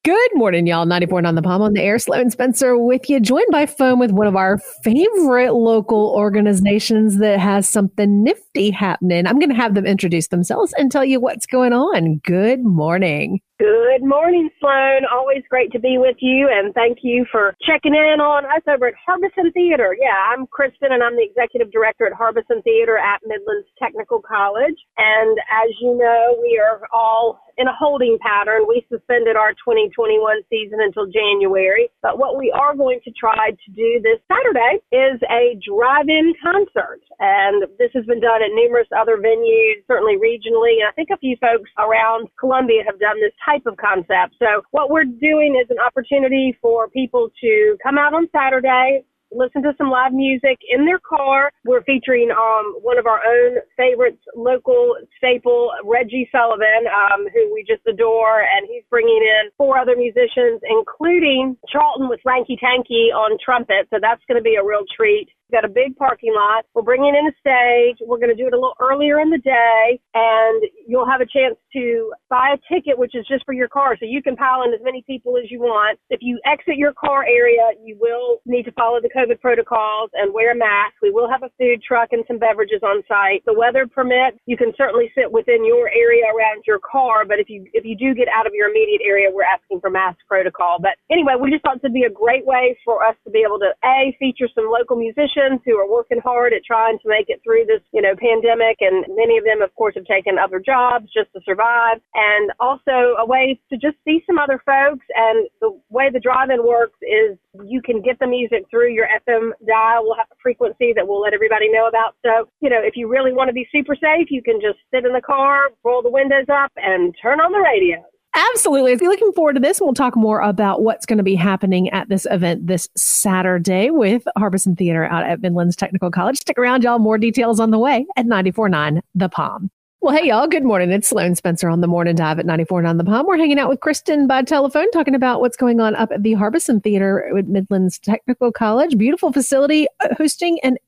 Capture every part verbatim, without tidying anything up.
Good morning, y'all. ninety-four point nine The Palm on the air. Sloan Spencer with you, joined by phone with one of our favorite local organizations that has something nifty happening. I'm going to have them introduce themselves and tell you what's going on. Good morning. Good morning, Sloan. Always great to be with you, and thank you for checking in on us over at Harbison Theater. Yeah, I'm Kristen, and I'm the executive director at Harbison Theater at Midlands Technical College. And as you know, we are all in a holding pattern. We suspended our twenty twenty-one season until January, but what we are going to try to do this Saturday is a drive-in concert, and this has been done at numerous other venues, certainly regionally, and I think a few folks around Columbia have done this type of concept. So what we're doing is an opportunity for people to come out on Saturday, listen to some live music in their car. We're featuring um, one of our own favorites, local staple, Reggie Sullivan, um, who we just adore, and he's bringing in four other musicians, including Charlton with Ranky Tanky on trumpet, so that's going to be a real treat. We've got a big parking lot. We're bringing in a stage. We're going to do it a little earlier in the day, and you'll have a chance to buy a ticket, which is just for your car, so you can pile in as many people as you want. If you exit your car area, you will need to follow the COVID protocols and wear a mask. We will have a food truck and some beverages on site. The weather permits, you can certainly sit within your area around your car, but if you if you do get out of your immediate area, we're asking for mask protocol. But anyway, we just thought it would be a great way for us to be able to, A, feature some local musicians who are working hard at trying to make it through this, you know, pandemic, and many of them, of course, have taken other jobs just to survive, and also a way to just see some other folks. And the way the drive-in works is you can get the music through your F M dial. We'll have a frequency that we'll let everybody know about. So, you know, if you really want to be super safe, you can just sit in the car, roll the windows up, and turn on the radio. Absolutely. If you're looking forward to this, we'll talk more about what's going to be happening at this event this Saturday with Harbison Theater out at Midlands Technical College. Stick around, y'all. More details on the way at ninety-four point nine The Palm. Well, hey, y'all. Good morning. It's Sloan Spencer on the Morning Dive at ninety-four point nine The Palm. We're hanging out with Kristen by telephone, talking about what's going on up at the Harbison Theater at Midlands Technical College. Beautiful facility, hosting an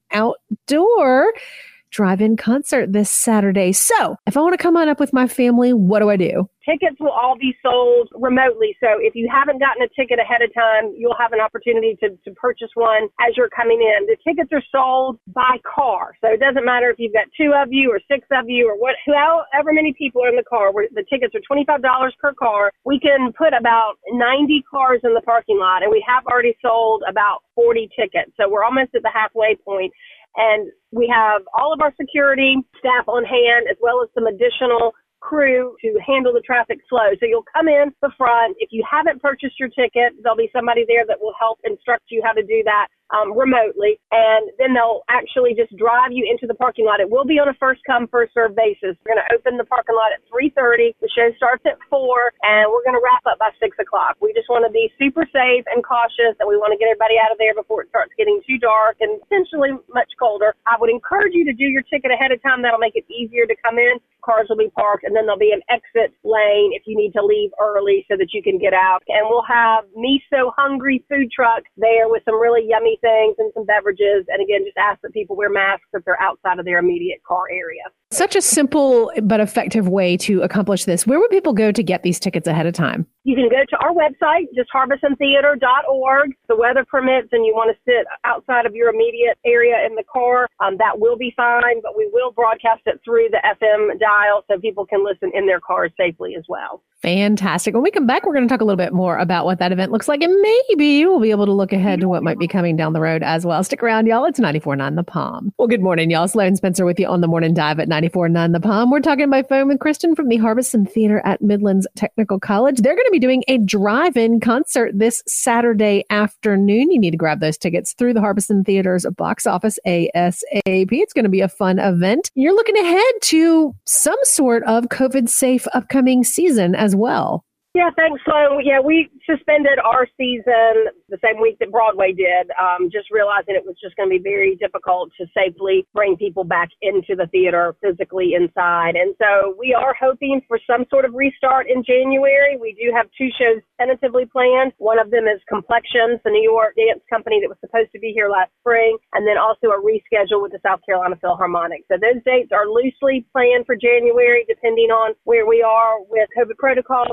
outdoor drive-in concert this Saturday. So if I want to come on up with my family, what do I do? Tickets will all be sold remotely. So if you haven't gotten a ticket ahead of time, you'll have an opportunity to, to purchase one as you're coming in. The tickets are sold by car. So it doesn't matter if you've got two of you or six of you or what, however many people are in the car. The tickets are twenty-five dollars per car. We can put about ninety cars in the parking lot, and we have already sold about forty tickets. So we're almost at the halfway point. And we have all of our security staff on hand, as well as some additional crew to handle the traffic flow. So you'll come in the front. If you haven't purchased your ticket, there'll be somebody there that will help instruct you how to do that um, remotely. And then they'll actually just drive you into the parking lot. It will be on a first come, first served basis. We're going to open the parking lot at three thirty. The show starts at four, and we're going to wrap up by six o'clock. We just want to be super safe and cautious, and we want to get everybody out of there before it starts getting too dark and potentially much colder. I would encourage you to do your ticket ahead of time. That'll make it easier to come in. Cars will be parked, and then there'll be an exit lane if you need to leave early so that you can get out. And we'll have Me So Hungry food truck there with some really yummy things and some beverages. And again, just ask that people wear masks if they're outside of their immediate car area. Such a simple but effective way to accomplish this. Where would people go to get these tickets ahead of time? You can go to our website, just harbison theater dot org. The weather permits and you want to sit outside of your immediate area in the car, um, that will be fine, but we will broadcast it through the F M dial so people can listen in their cars safely as well. Fantastic. When we come back, we're going to talk a little bit more about what that event looks like, and maybe we'll be able to look ahead to what might be coming down the road as well. Stick around, y'all. It's ninety-four point nine The Palm. Well, good morning, y'all. Sloan Spencer with you on the Morning Dive at ninety-four point nine The Palm. We're talking by phone with Kristen from the Harbison Theater at Midlands Technical College. They're going to be doing a drive-in concert this Saturday afternoon. You need to grab those tickets through the Harbison Theater's box office ASAP. It's going to be a fun event. You're looking ahead to some sort of COVID-safe upcoming season as well. Yeah, thanks, Sloan. Yeah, we suspended our season the same week that Broadway did, um, just realizing it was just going to be very difficult to safely bring people back into the theater physically inside. And so we are hoping for some sort of restart in January. We do have two shows tentatively planned. One of them is Complexions, the New York dance company that was supposed to be here last spring, and then also a reschedule with the South Carolina Philharmonic. So those dates are loosely planned for January, depending on where we are with COVID protocols and certainly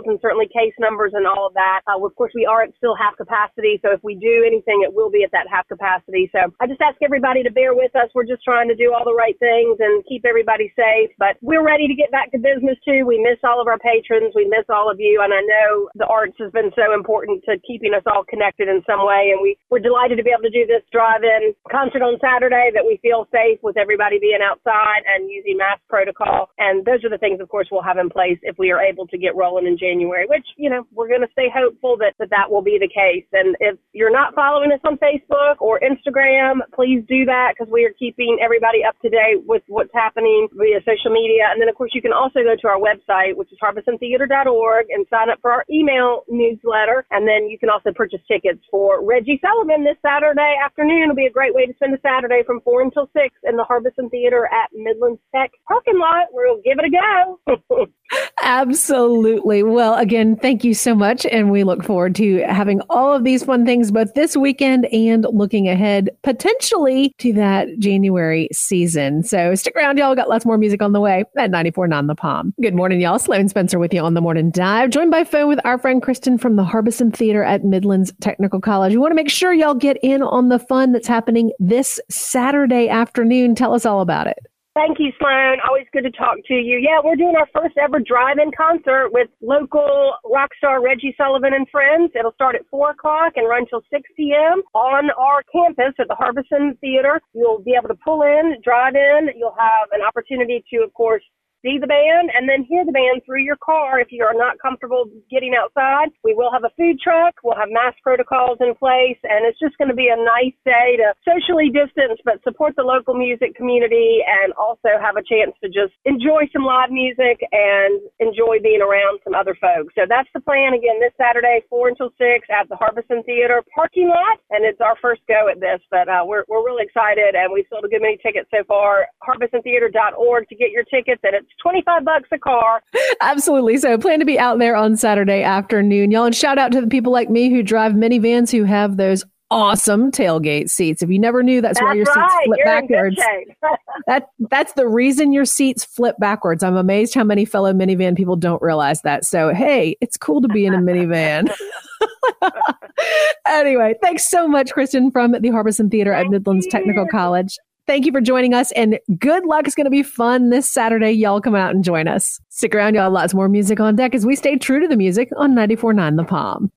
the case numbers and all of that. Uh, of course, we are at still half capacity, so if we do anything, it will be at that half capacity. So I just ask everybody to bear with us. We're just trying to do all the right things and keep everybody safe, but we're ready to get back to business too. We miss all of our patrons. We miss all of you, and I know the arts has been so important to keeping us all connected in some way, and we, we're delighted to be able to do this drive-in concert on Saturday, that we feel safe with everybody being outside and using mask protocol. And those are the things, of course, we'll have in place if we are able to get rolling in January, which, you know, we're going to stay hopeful that, that that will be the case. And if you're not following us on Facebook or Instagram, please do that, because we are keeping everybody up to date with what's happening via social media. And then, of course, you can also go to our website, which is harbison theater dot org, and sign up for our email newsletter. And then you can also purchase tickets for Reggie Sullivan this Saturday afternoon. It'll be a great way to spend a Saturday from four until six in the Harbison Theater at Midlands Tech parking lot. We'll give it a go. Absolutely. Well, again, thank you so much. And we look forward to having all of these fun things both this weekend and looking ahead potentially to that January season. So stick around, y'all. We've got lots more music on the way at ninety-four point nine The Palm. Good morning, y'all. Sloan Spencer with you on the Morning Dive, joined by phone with our friend Kristen from the Harbison Theater at Midlands Technical College. We want to make sure y'all get in on the fun that's happening this Saturday afternoon. Tell us all about it. Thank you, Sloan. Always good to talk to you. Yeah, we're doing our first ever drive-in concert with local rock star Reggie Sullivan and friends. It'll start at four o'clock and run till six p.m. on our campus at the Harbison Theater. You'll be able to pull in, drive in. You'll have an opportunity to, of course, see the band and then hear the band through your car if you are not comfortable getting outside. We will have a food truck. We'll have mask protocols in place, and it's just going to be a nice day to socially distance but support the local music community and also have a chance to just enjoy some live music and enjoy being around some other folks. So that's the plan. Again, this Saturday, four until six at the Harbison Theater parking lot, and it's our first go at this, but uh, we're, we're really excited, and we've sold a good many tickets so far. harbison theater dot org to get your tickets, and it's twenty-five bucks a car. Absolutely. So plan to be out there on Saturday afternoon, y'all. And shout out to the people like me who drive minivans who have those awesome tailgate seats. If you never knew, that's, that's why your right. seats flip You're backwards. that that's the reason your seats flip backwards. I'm amazed how many fellow minivan people don't realize that. So hey, it's cool to be in a minivan. Anyway, thanks so much, Kristen from the Harbison Theater at Midlands Technical College. Thank you for joining us, and good luck. It's going to be fun this Saturday. Y'all come out and join us. Stick around, y'all. Lots more music on deck as we stay true to the music on ninety-four point nine The Palm.